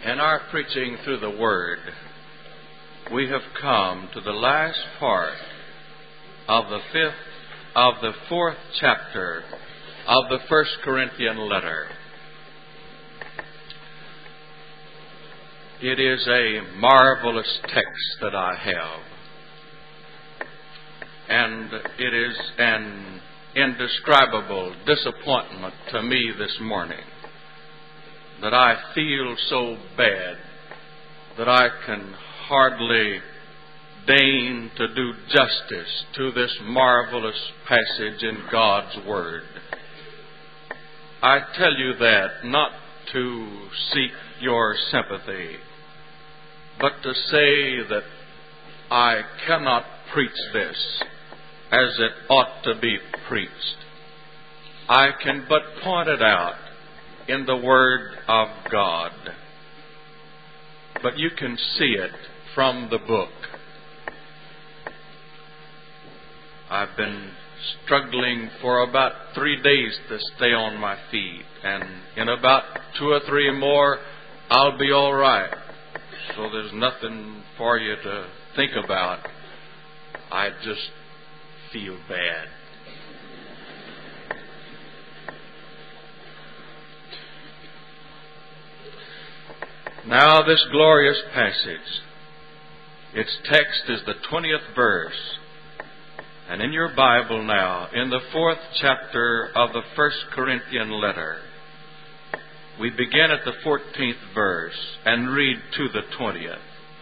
In our preaching through the Word, we have come to the last part of the fourth chapter of the 1 Corinthian letter. It is a marvelous text that I have, and it is an indescribable disappointment to me this morning that I feel so bad that I can hardly deign to do justice to this marvelous passage in God's Word. I tell you that not to seek your sympathy, but to say that I cannot preach this as it ought to be preached. I can but point it out in the Word of God. But you can see it from the book. I've been struggling for about 3 days to stay on my feet, and in about 2 or 3 more, I'll be all right. So there's nothing for you to think about. I just feel bad. Now this glorious passage, its text is the 20th verse. And in your Bible now, in the 4th chapter of the 1 Corinthian letter, we begin at the 14th verse and read to the 20th.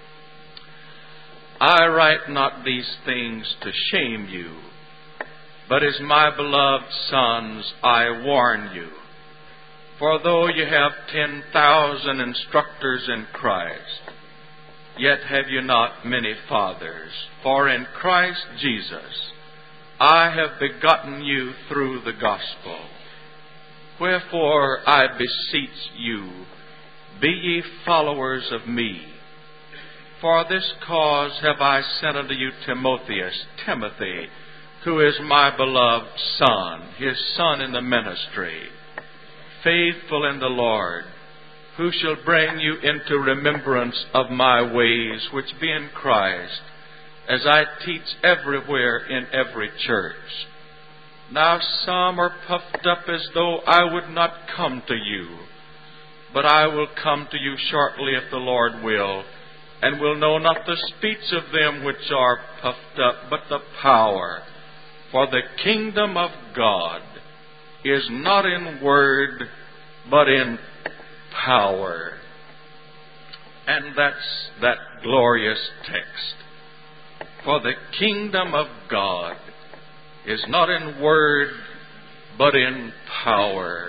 I write not these things to shame you, but as my beloved sons I warn you. For though you have 10,000 instructors in Christ, yet have you not many fathers. For in Christ Jesus I have begotten you through the gospel. Wherefore I beseech you, be ye followers of me. For this cause have I sent unto you Timothy, who is my beloved son, his son in the ministry, faithful in the Lord, who shall bring you into remembrance of my ways which be in Christ, as I teach everywhere in every church. Now some are puffed up as though I would not come to you, but I will come to you shortly if the Lord will, and will know not the speech of them which are puffed up, but the power. For the kingdom of God is not in word, but in power. And that's that glorious text. For the kingdom of God is not in word, but in power.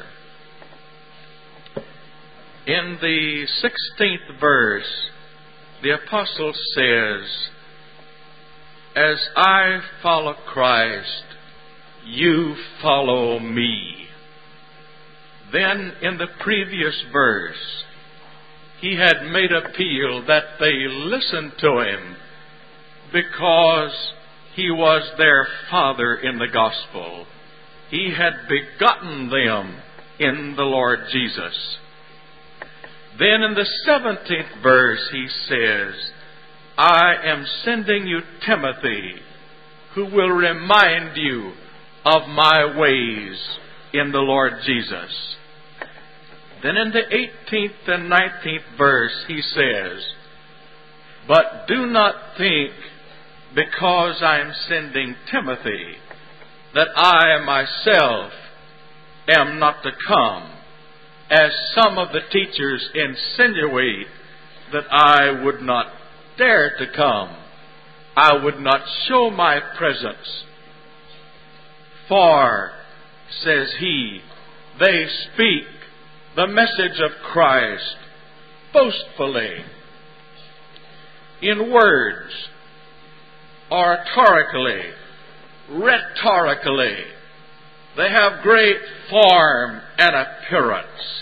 In the 16th verse, the apostle says, as I follow Christ, you follow me. Then in the previous verse, he had made appeal that they listen to him because he was their father in the gospel. He had begotten them in the Lord Jesus. Then in the 17th verse he says, I am sending you Timothy, who will remind you of my ways in the Lord Jesus. Then in the 18th and 19th verse he says, but do not think, because I am sending Timothy, that I myself am not to come, as some of the teachers insinuate that I would not dare to come. I would not show my presence. For, says he, they speak the message of Christ boastfully, in words, oratorically, rhetorically. They have great form and appearance.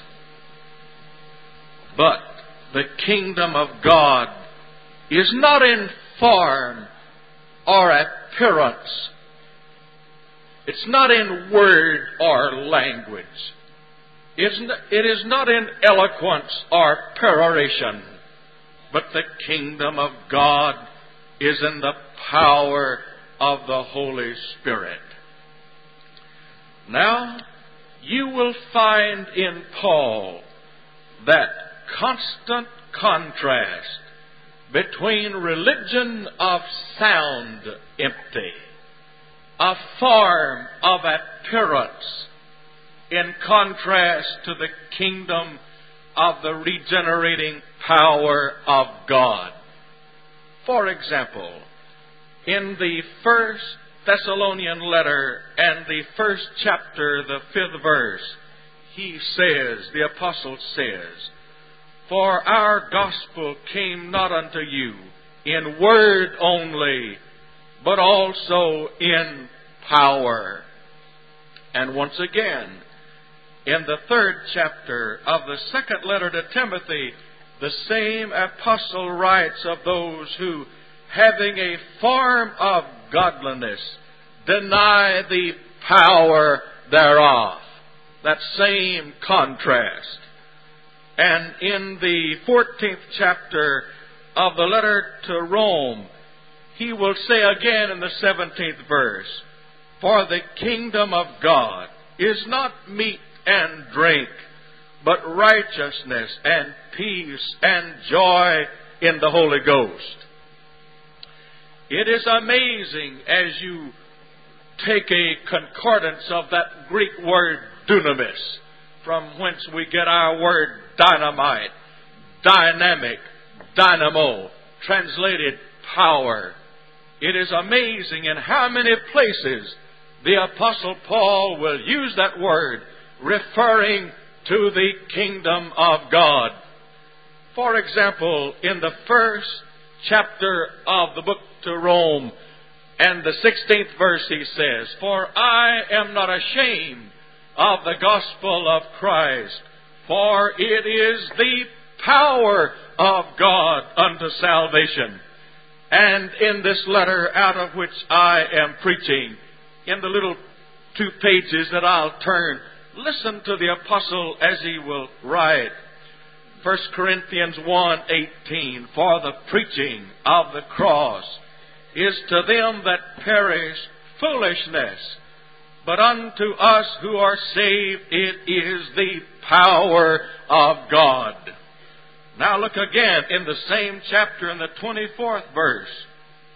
But the kingdom of God is not in form or appearance. It's not in word or language. It is not in eloquence or peroration, but the kingdom of God is in the power of the Holy Spirit. Now, you will find in Paul that constant contrast between religion of sound empty, a form of appearance, in contrast to the kingdom of the regenerating power of God. For example, in the First Thessalonian letter and the first chapter, the 5th verse, the apostle says, "For our gospel came not unto you in word only, but also in power." And once again, in the 3rd chapter of the 2nd letter to Timothy, the same apostle writes of those who, having a form of godliness, deny the power thereof. That same contrast. And in the 14th chapter of the letter to Rome, he will say again in the 17th verse, "For the kingdom of God is not meat and drink, but righteousness and peace and joy in the Holy Ghost." It is amazing as you take a concordance of that Greek word dunamis, from whence we get our word dynamite, dynamic, dynamo, translated power. It is amazing in how many places the Apostle Paul will use that word referring to the kingdom of God. For example, in the 1st chapter of the book to Rome, and the 16th verse, he says, "For I am not ashamed of the gospel of Christ, for it is the power of God unto salvation." And in this letter out of which I am preaching, in the little 2 pages that I'll turn, listen to the apostle as he will write. 1 Corinthians 1:18, "For the preaching of the cross is to them that perish foolishness, but unto us who are saved it is the power of God." Now look again in the same chapter in the 24th verse.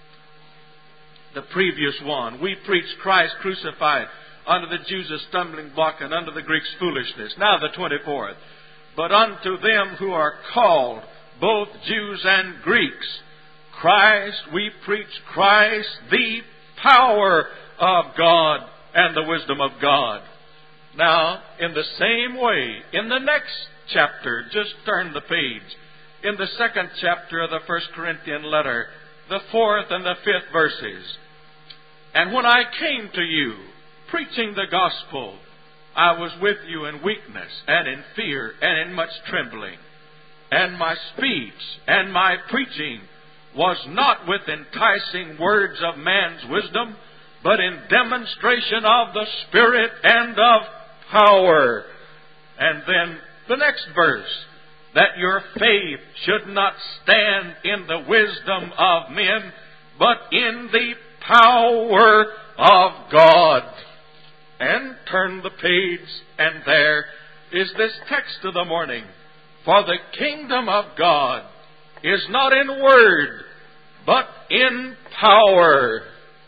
The previous one, "We preach Christ crucified, unto the Jews a stumbling block, and unto the Greeks foolishness." Now the 24th, "But unto them who are called, both Jews and Greeks, Christ, we preach Christ, the power of God and the wisdom of God." Now, in the same way, in the next chapter, just turn the page, in the 2nd chapter of the 1 Corinthian letter, the 4th and the 5th verses, "And when I came to you, preaching the gospel, I was with you in weakness and in fear and in much trembling. And my speech and my preaching was not with enticing words of man's wisdom, but in demonstration of the Spirit and of power." And then the next verse, "That your faith should not stand in the wisdom of men, but in the power of God." And turn the page, and there is this text of the morning. "For the kingdom of God is not in word, but in power."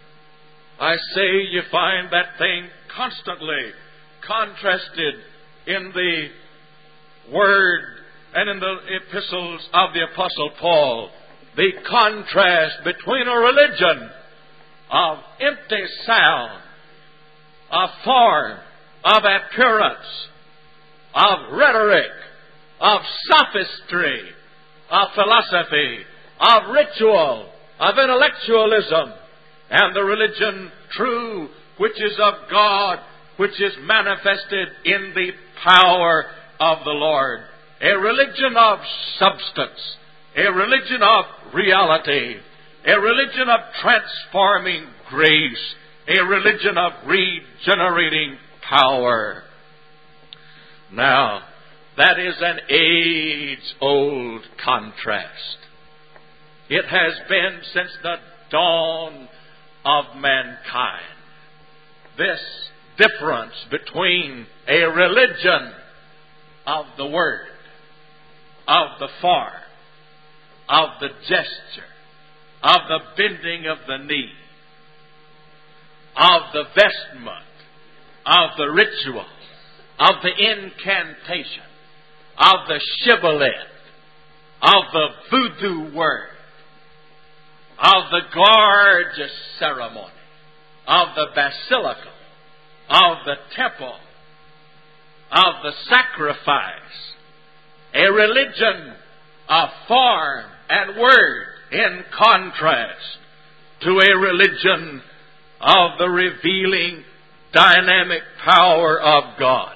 I say you find that thing constantly contrasted in the word and in the epistles of the Apostle Paul. The contrast between a religion of empty sound, of form, of appearance, of rhetoric, of sophistry, of philosophy, of ritual, of intellectualism, and the religion true, which is of God, which is manifested in the power of the Lord. A religion of substance, a religion of reality, a religion of transforming grace, a religion of regenerating power. Now, that is an age-old contrast. It has been since the dawn of mankind. This difference between a religion of the Word, of the form, of the gesture, of the bending of the knee, of the vestment, of the ritual, of the incantation, of the shibboleth, of the voodoo word, of the gorgeous ceremony, of the basilica, of the temple, of the sacrifice. A religion of form and word in contrast to a religion of the revealing dynamic power of God.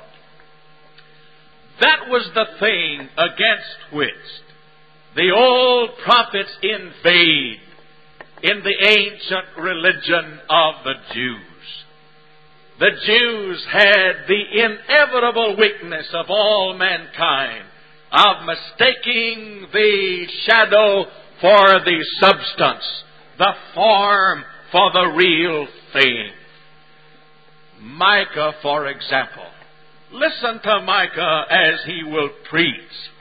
That was the thing against which the old prophets inveighed in the ancient religion of the Jews. The Jews had the inevitable weakness of all mankind of mistaking the shadow for the substance, the form for the real thing. Micah, for example. Listen to Micah as he will preach.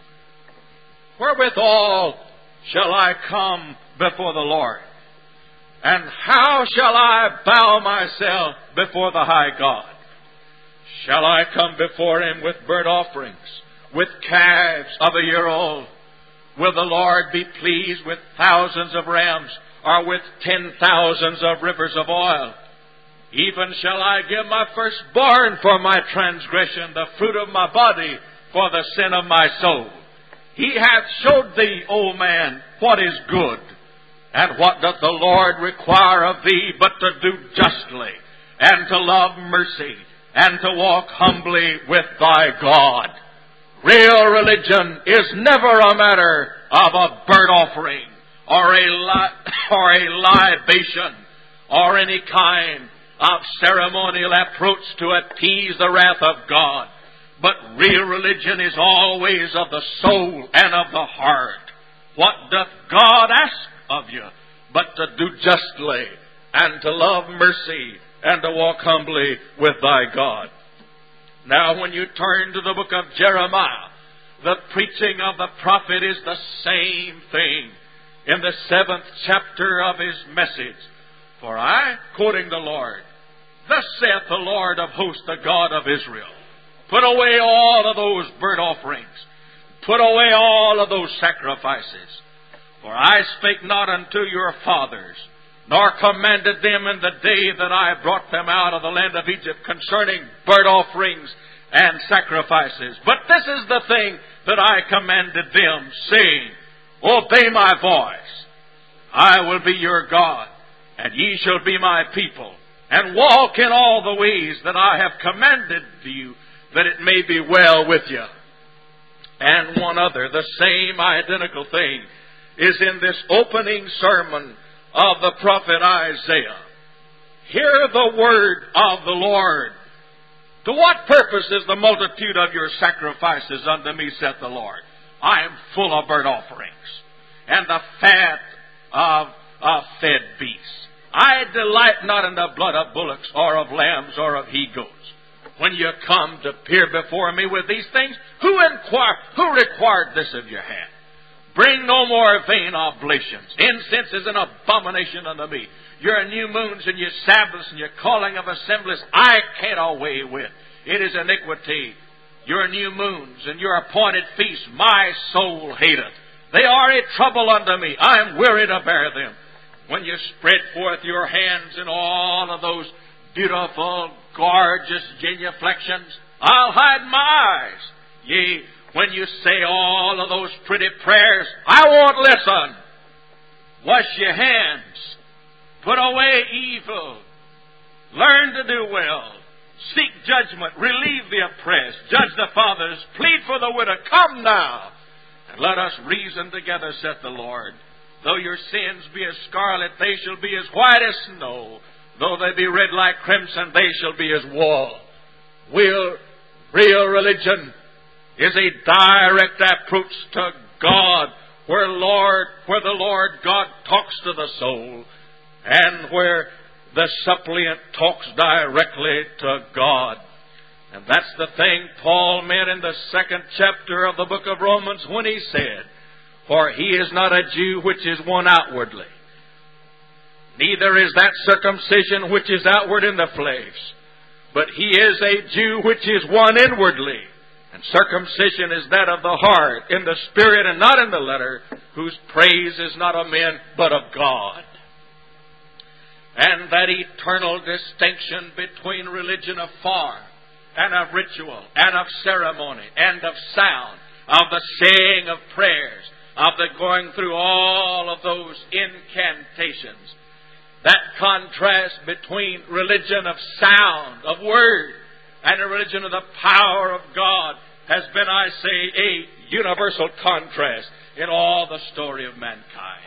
Wherewithal shall I come before the Lord? And how shall I bow myself before the high God? Shall I come before him with burnt offerings, with calves of a year old? Will the Lord be pleased with thousands of rams, or with 10,000s of rivers of oil? Even shall I give my firstborn for my transgression, the fruit of my body for the sin of my soul. He hath showed thee, O man, what is good. And what doth the Lord require of thee but to do justly, and to love mercy, and to walk humbly with thy God? Real religion is never a matter of a burnt offering, or a libation, or any kind of ceremonial approach to appease the wrath of God. But real religion is always of the soul and of the heart. What doth God ask of you but to do justly, and to love mercy, and to walk humbly with thy God? Now, when you turn to the book of Jeremiah, the preaching of the prophet is the same thing. In the 7th chapter of his message, for I, quoting the Lord, thus saith the Lord of hosts, the God of Israel, put away all of those burnt offerings, put away all of those sacrifices. For I spake not unto your fathers, nor commanded them in the day that I brought them out of the land of Egypt concerning burnt offerings and sacrifices. But this is the thing that I commanded them, saying, obey my voice. I will be your God, and ye shall be my people, and walk in all the ways that I have commanded you, that it may be well with you. And one other, the same identical thing, is in this opening sermon of the prophet Isaiah. Hear the word of the Lord. To what purpose is the multitude of your sacrifices unto me, saith the Lord? I am full of burnt offerings, and the fat of fed beasts. I delight not in the blood of bullocks, or of lambs, or of he-goats. When you come to appear before me with these things, who required this of your hand? Bring no more vain oblations. Incense is an abomination unto me. Your new moons and your Sabbaths and your calling of assemblies, I can't away with. It is iniquity. Your new moons and your appointed feasts, my soul hateth. They are a trouble unto me. I am weary to bear them. When you spread forth your hands in all of those beautiful, gorgeous genuflections, I'll hide my eyes. Yea, when you say all of those pretty prayers, I won't listen. Wash your hands. Put away evil. Learn to do well. Seek judgment. Relieve the oppressed. Judge the fathers. Plead for the widow. Come now, and let us reason together, saith the Lord. Though your sins be as scarlet, they shall be as white as snow. Though they be red like crimson, they shall be as wool. Real religion is a direct approach to God, where the Lord God talks to the soul, and where the suppliant talks directly to God. And that's the thing Paul meant in the 2nd chapter of the book of Romans when he said, "For he is not a Jew which is one outwardly, neither is that circumcision which is outward in the flesh, but he is a Jew which is one inwardly. And circumcision is that of the heart, in the spirit and not in the letter, whose praise is not of men, but of God." And that eternal distinction between religion of form and of ritual and of ceremony and of sound, of the saying of prayers, of the going through all of those incantations, that contrast between religion of sound, of word, and a religion of the power of God has been, I say, a universal contrast in all the story of mankind.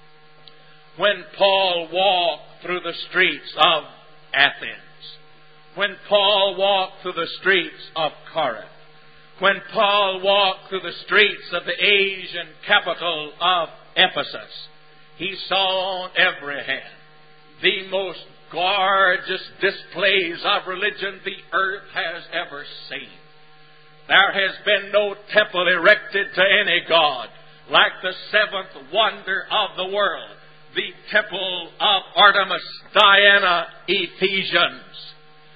When Paul walked through the streets of Athens, when Paul walked through the streets of Corinth, when Paul walked through the streets of the Asian capital of Ephesus, he saw on every hand the most gorgeous displays of religion the earth has ever seen. There has been no temple erected to any god like the 7th wonder of the world, the temple of Artemis, Diana, Ephesians.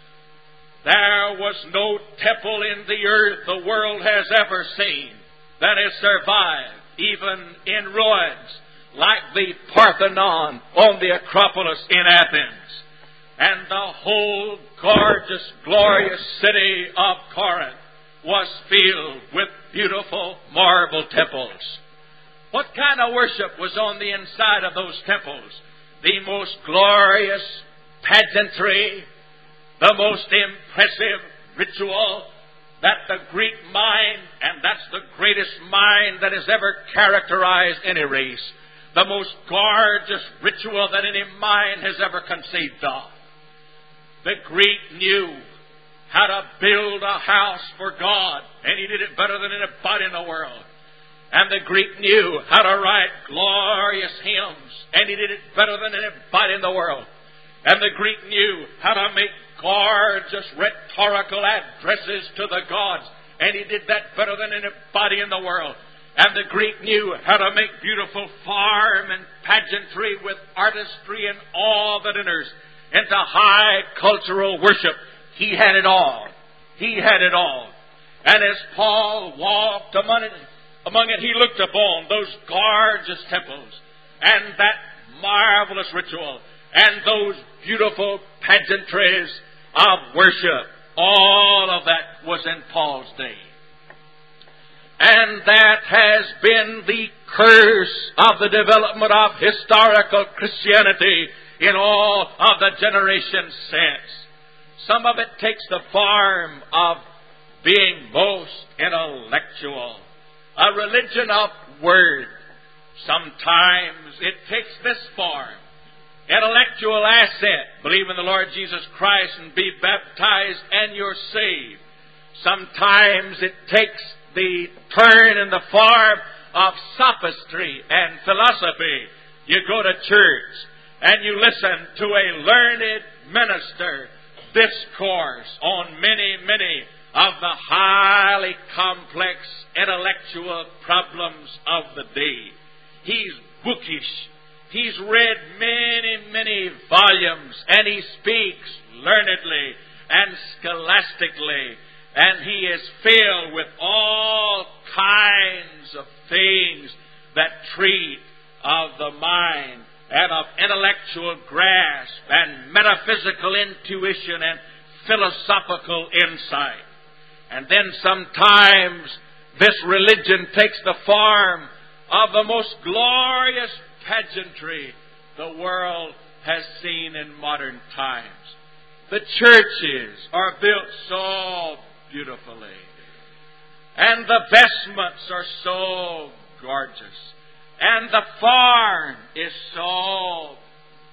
There was no temple in the earth the world has ever seen that has survived, even in ruins, like the Parthenon on the Acropolis in Athens. And the whole gorgeous, glorious city of Corinth was filled with beautiful marble temples. What kind of worship was on the inside of those temples? The most glorious pageantry, the most impressive ritual that the Greek mind, and that's the greatest mind that has ever characterized any race, the most gorgeous ritual that any mind has ever conceived of. The Greek knew how to build a house for God, and he did it better than anybody in the world. And the Greek knew how to write glorious hymns, and he did it better than anybody in the world. And the Greek knew how to make gorgeous rhetorical addresses to the gods, and he did that better than anybody in the world. And the Greek knew how to make beautiful form and pageantry with artistry and all that enters into high cultural worship. He had it all. He had it all. And as Paul walked among it, he looked upon those gorgeous temples and that marvelous ritual and those beautiful pageantries of worship. All of that was in Paul's day. And that has been the curse of the development of historical Christianity in all of the generations since. Some of it takes the form of being most intellectual, a religion of word. Sometimes it takes this form, intellectual assent, believe in the Lord Jesus Christ and be baptized and you're saved. Sometimes it takes the turn in the form of sophistry and philosophy. You go to church and you listen to a learned minister discourse on many of the highly complex intellectual problems of the day. He's bookish. He's read many volumes, and he speaks learnedly and scholastically, and he is filled with all kinds of things that treat of the mind and of intellectual grasp and metaphysical intuition and philosophical insight. And then sometimes this religion takes the form of the most glorious pageantry the world has seen in modern times. The churches are built so beautifully, and the vestments are so gorgeous, and the form is so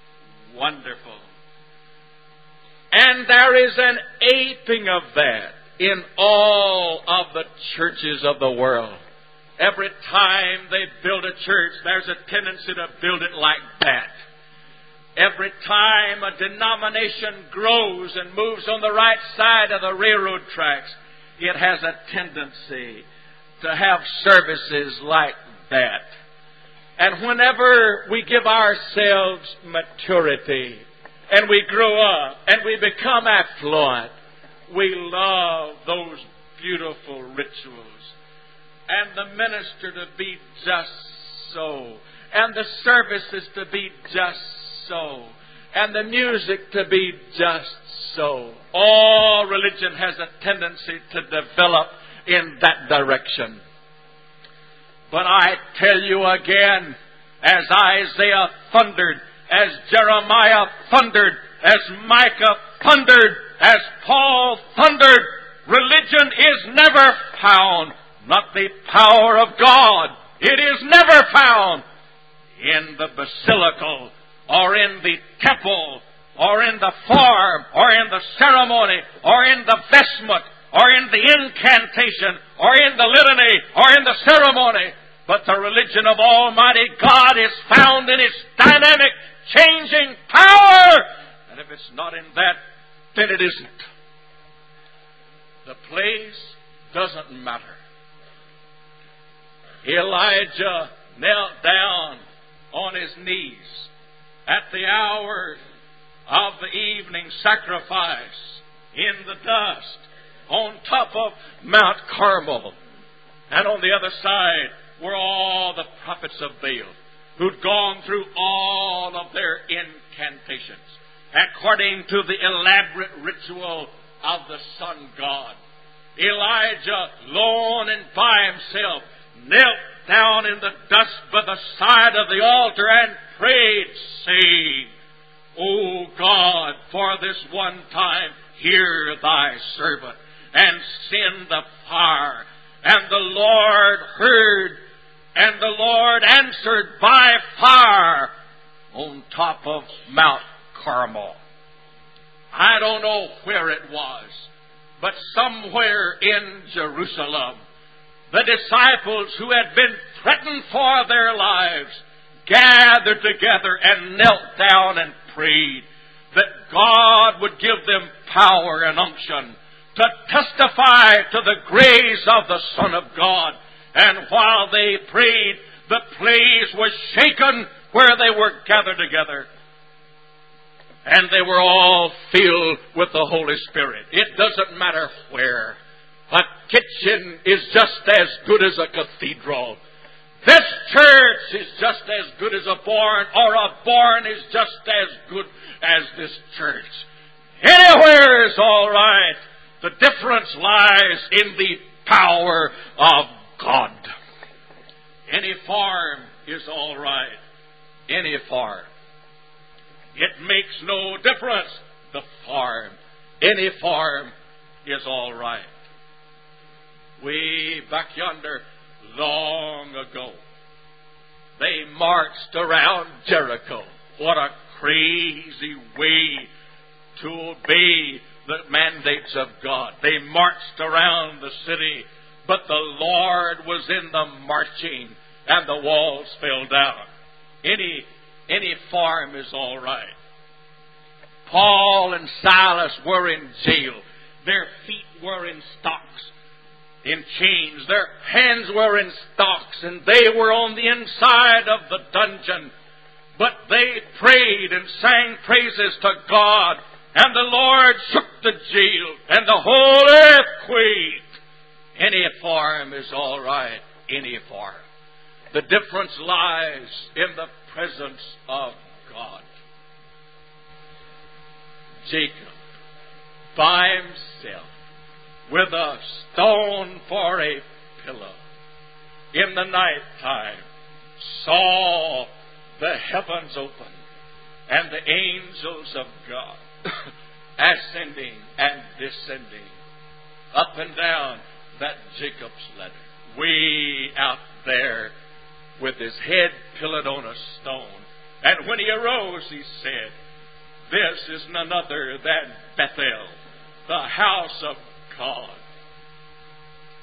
wonderful. And there is an aping of that in all of the churches of the world. Every time they build a church, there's a tendency to build it like that. Every time a denomination grows and moves on the right side of the railroad tracks, it has a tendency to have services like that. And whenever we give ourselves maturity and we grow up and we become affluent, we love those beautiful rituals. And the minister to be just so. And the services to be just so. And the music to be just so. All religion has a tendency to develop in that direction. But I tell you again, as Isaiah thundered, as Jeremiah thundered, as Micah thundered, as Paul thundered, religion is never found, not the power of God. It is never found in the basilical, or in the temple, or in the form, or in the ceremony, or in the vestment, or in the incantation, or in the litany, or in the ceremony. But the religion of Almighty God is found in its dynamic, changing power. And if it's not in that, then it isn't. The place doesn't matter. Elijah knelt down on his knees at the hour of the evening sacrifice in the dust on top of Mount Carmel. And on the other side were all the prophets of Baal who'd gone through all of their incantations according to the elaborate ritual of the sun god. Elijah, lone and by himself, knelt down in the dust by the side of the altar and prayed, saying, O God, for this one time hear thy servant, and send the fire. And the Lord heard, and the Lord answered by fire on top of Mount Carmel. I don't know where it was, but somewhere in Jerusalem, the disciples who had been threatened for their lives gathered together and knelt down and prayed that God would give them power and unction to testify to the grace of the Son of God. And while they prayed, the place was shaken where they were gathered together. And they were all filled with the Holy Spirit. It doesn't matter where. A kitchen is just as good as a cathedral. This church is just as good as a barn, or a barn is just as good as this church. Anywhere is all right. The difference lies in the power of God. Any farm is all right. Any farm. It makes no difference. The farm. Any farm is all right. Way back yonder, long ago, they marched around Jericho. What a crazy way to obey the mandates of God. They marched around the city, but the Lord was in the marching, and the walls fell down. Any farm is all right. Paul and Silas were in jail. Their feet were in stocks, in chains. Their hands were in stocks, and they were on the inside of the dungeon. But they prayed and sang praises to God, and the Lord shook the jail, and the whole earth quaked. Any farm is all right. Any farm. The difference lies in the presence of God. Jacob, by himself, with a stone for a pillow, in the night time, saw the heavens open and the angels of God ascending and descending up and down that Jacob's ladder, way out there with his head pillowed on a stone. And when he arose, he said, this is none other than Bethel, the house of God.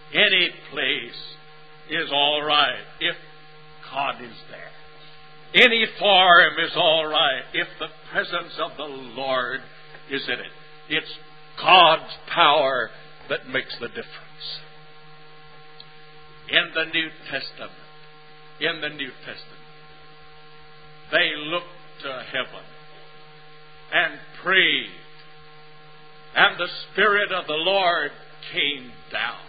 Any place is all right if God is there. Any farm is all right if the presence of the Lord is in it. It's God's power that makes the difference. In the New Testament, they looked to heaven and prayed, and the Spirit of the Lord came down.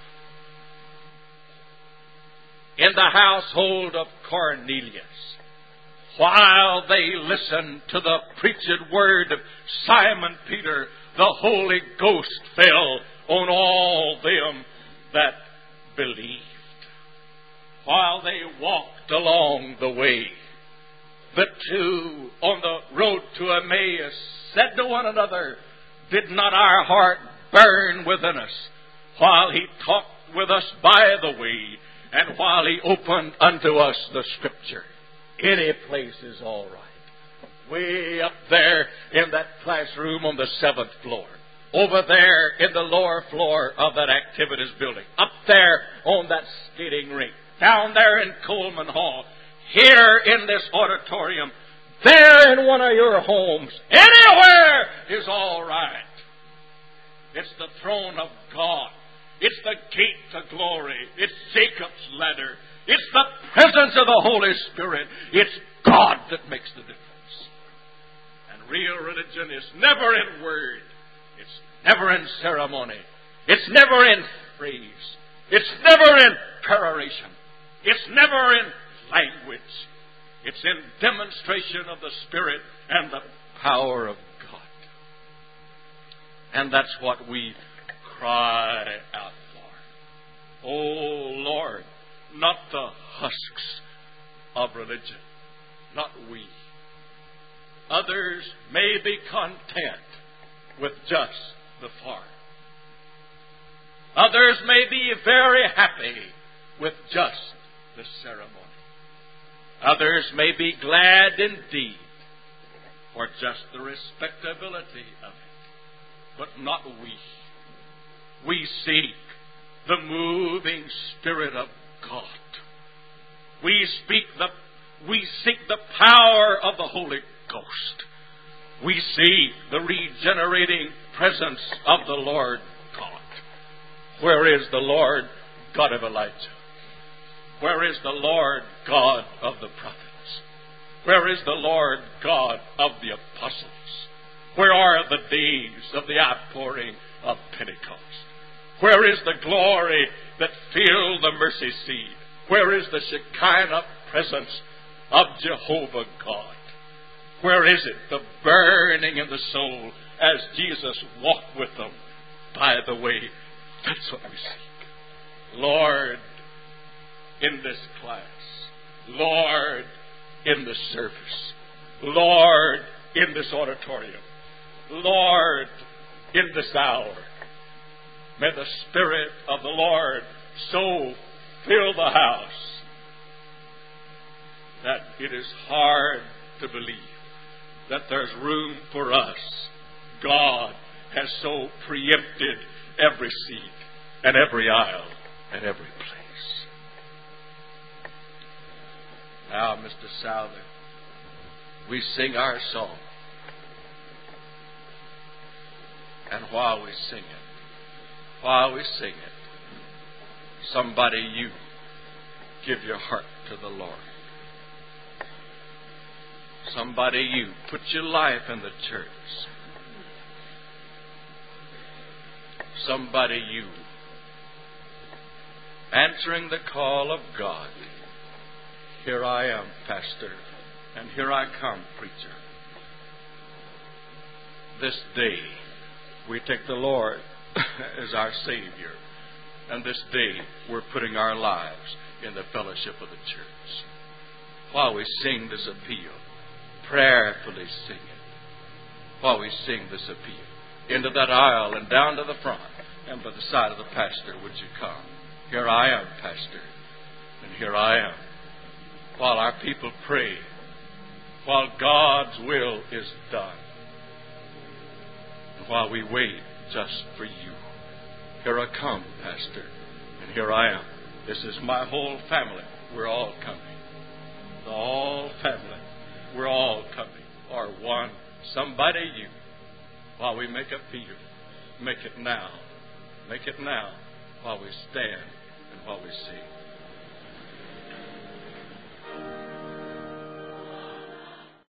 In the household of Cornelius, while they listened to the preached word of Simon Peter, the Holy Ghost fell on all them that believed. While they walked along the way, the two on the road to Emmaus said to one another, "Did not our heart burn within us while he talked with us by the way, and while he opened unto us the Scripture?" Any place is all right. Way up there in that classroom on the 7th floor. Over there in the lower floor of that activities building. Up there on that skating rink. Down there in Coleman Hall. Here in this auditorium. There in one of your homes. Anywhere is all right. It's the throne of God. It's the gate to glory. It's Jacob's ladder. It's the presence of the Holy Spirit. It's God that makes the difference. And real religion is never in word. It's never in ceremony. It's never in phrase. It's never in peroration. It's never in language. It's in demonstration of the Spirit and the power of God. And that's what we cry out for. Oh, Lord, not the husks of religion, not we. Others may be content with just the form. Others may be very happy with just the ceremony. Others may be glad indeed for just the respectability of it, but not we. We seek the moving Spirit of God. We seek the power of the Holy Ghost. We seek the regenerating presence of the Lord God. Where is the Lord God of Elijah? Where is the Lord God of the prophets? Where is the Lord God of the apostles? Where are the days of the outpouring of Pentecost? Where is the glory that filled the mercy seat? Where is the Shekinah presence of Jehovah God? Where is it, the burning in the soul as Jesus walked with them by the way? That's what we seek. Lord, in this class. Lord, in this service. Lord, in this auditorium. Lord, in this hour. May the Spirit of the Lord so fill the house that it is hard to believe that there's room for us. God has so preempted every seat and every aisle and every place. Now, Mr. Souther, we sing our song. And while we sing it, somebody, you give your heart to the Lord. Somebody, you put your life in the church. Somebody, you answering the call of God. Here I am, pastor, and here I come, preacher. This day, we take the Lord as our Savior. And this day, we're putting our lives in the fellowship of the church. While we sing this appeal, prayerfully sing it. While we sing this appeal, into that aisle and down to the front and by the side of the pastor, would you come? Here I am, pastor, and here I am. While our people pray, while God's will is done, and while we wait just for you. Here I come, pastor, and And here I am. This is my whole family. We're all coming. The whole family. We're all coming. Or one. Somebody you. While we make a field. Make it now. Make it now. While we stand and while we sing.